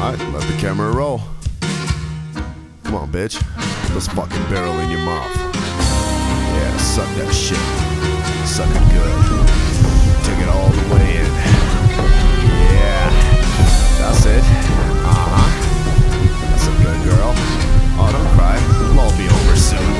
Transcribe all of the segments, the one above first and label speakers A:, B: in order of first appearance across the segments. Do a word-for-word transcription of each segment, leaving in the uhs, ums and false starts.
A: Alright, let the camera roll. Come on, bitch. Put this fucking barrel in your mouth. Yeah, suck that shit. Suck it good. Take it all the way in. Yeah. That's it. Uh-huh. That's a good girl. Oh, don't cry. It'll all be over soon.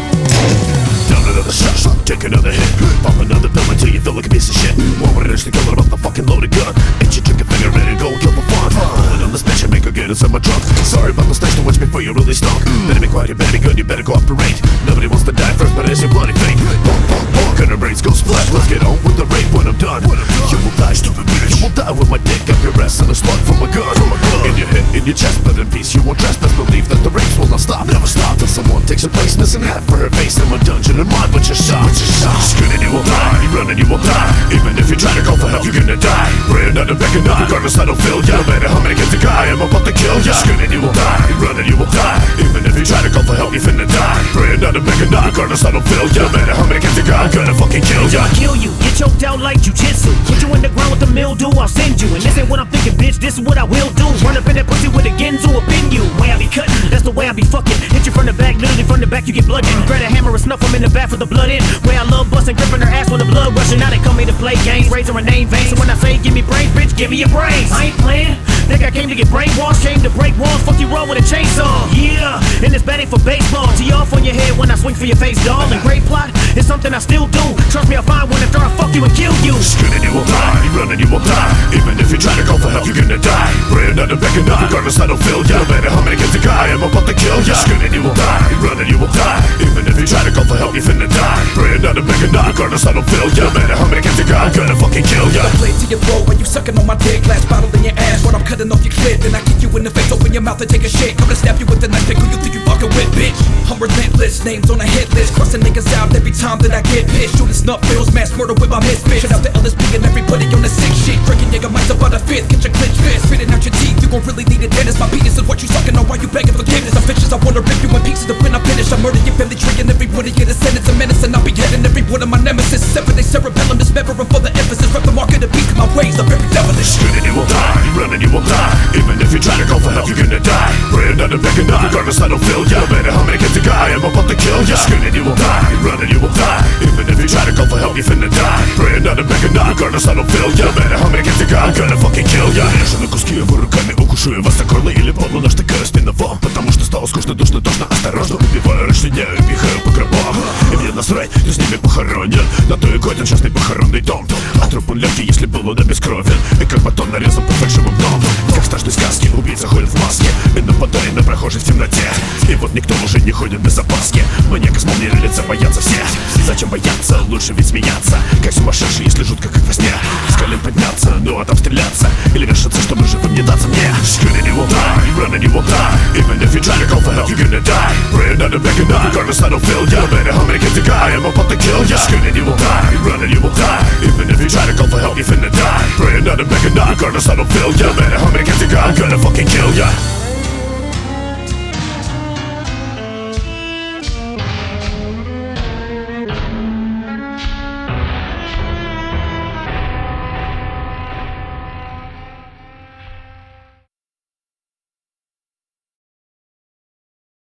B: Down another shot, shot, take another hit. Pop another pill until you feel like a piece of shit. One more inch to kill it about the fucking loaded gun. Ain't you trick a finger ready to go kill for fun. Pulling on this bitch and make her get inside my trunk. Sorry about the stakes to watch before you really stunk. Better be quiet, you better be good, you better cooperate. Nobody wants to die first, but it's your bloody fate. Bonk, bonk, bonk, and her brains go splat. Let's get on with the rape when I'm done. You will die, stupid bitch. You will die with my dick up your ass and a slug from a gun. In your head, in your chest, but in peace you won't trespass. Believe that the rapes will not stop, never stop. Till someone takes her place, missing half for her face. I'm a dungeon in mind, but you're shot. Scream and you will die, you run and you will die. Even if you try to call for help, you're gonna die. Praying not to beckon up, regardless I don't feel ya. No matter how many kids a guy, I'm about to kill ya. Scream and you will die, you run and you will die. Even if you try to call for help, you finna die. Praying not to beckon up, regardless I don't feel ya. No matter how many kids a guy, I'm gonna fucking kill ya.
C: Kill you, get choked out like jujitsu. Put you in the ground with the mildew, I'll send you. And this ain't what I'm thinking, bitch, this is what I will do. Run up in that pussy with a Genzo up in you. Way I be cutting, that's the way I be fucking. Hit you from the back, literally from the back you get bludgeoned. Grab a hammer and snuff 'em in the back for the blood in. Way I love busting, gripping her ass when the blood rushing. Now they come here to play games, raising her name vain. So when I say give me brains, bitch, give me your brains. I ain't playing, think I came to get brainwashed. Came to break walls, fuck you wrong with a chainsaw. Yeah, and it's batting for baseball. Tee off on your head when I swing for your face, doll. And great plot is something I still do. Trust me, I'll find one after I fuck you and kill you.
B: Scream and you will die, you run and you will die. Even if you try to call for help, you're gonna die. Praying not to beckon up, regardless I don't feel ya. No matter how many kids a guy, I'm about to kill ya. Scream and you will die, you run and you will die. Even if you try to call for help, you finna die. Praying not to beckon up, regardless I don't feel ya. No matter how many kids a guy, I'm gonna fucking kill ya.
D: I play to your throat while you sucking on my dick. Last bottle in your ass when I'm cutting off your clit. Then I kick you in the face, open your mouth and take a shit. I'm gonna stab you with the knife, pick who you think you fucking with, bitch. I'm relentless, names on a hit list. Crossing niggas out every time that I get pissed. Shooting snuff bills, mass murder with my misfit. Shout out to L S P and everybody on the sick shit. Drinking Jägermeister about a fifth, get your clinch fist. Spitting out your teeth, you gon' really need a dentist. My penis is what you sucking on while you begging forgiveness. I'm vicious, I wanna rip you in pieces to when I finish. I murder your family tree and everybody get a sentence. A menace and I'll be heading every one of my nemesis. Seven day cerebellum is memorable for the emphasis. Rep the mark of the beast, my ways are very devilish.
B: Scream and you will die, you run and you will die. Even if you try to call for help, you're gonna die. Praying not to beckon up, regardless I don't feel ya. No matter how many kids a guy, I'm about to kill ya. Scream and you will die, you run and you will die. Even if you try to call for help, you finna die. Praying not to beckon up, regardless I don't feel ya. No matter how many kids a guy, I'm gonna fucking kill ya. Режу на куски его руками, укушу вас за горло или подло наштыкаю спину вам. Потому что стало скучно, душно, тошно, осторожно. Убиваю, расчленяю, пихаю по гробам. И мне насрать, ты с ними похоронен. На то и годен частный похоронный дом. А труп он легкий, если был он обескровен. И как батон нарезан по фальшивым дном. Как в страшной сказке, убийца ходит в маске и нападает на прохожих в темноте. И вот никто уже не ходит без опаски. Маньяка с молнией на лице боятся все. Зачем бояться? Лучше ведь смеяться. Как сумасшедший, если жутко, как во сне. С колен подняться, ну а там стреляться. Или вешаться, чтобы живым не даться мне. Scream and you will die, you run and you will die. Even if you try to call for help, you're gonna die. Praying not to beckon up, regardless I don't feel ya. No matter how many kids a guy, I'm about to kill ya. Scream and you will die, you run and you will die. Even if you try to call for help, you finna die. Praying not to beckon up, regardless I don't feel ya. No matter how many kids a guy, I'm gonna fucking kill ya.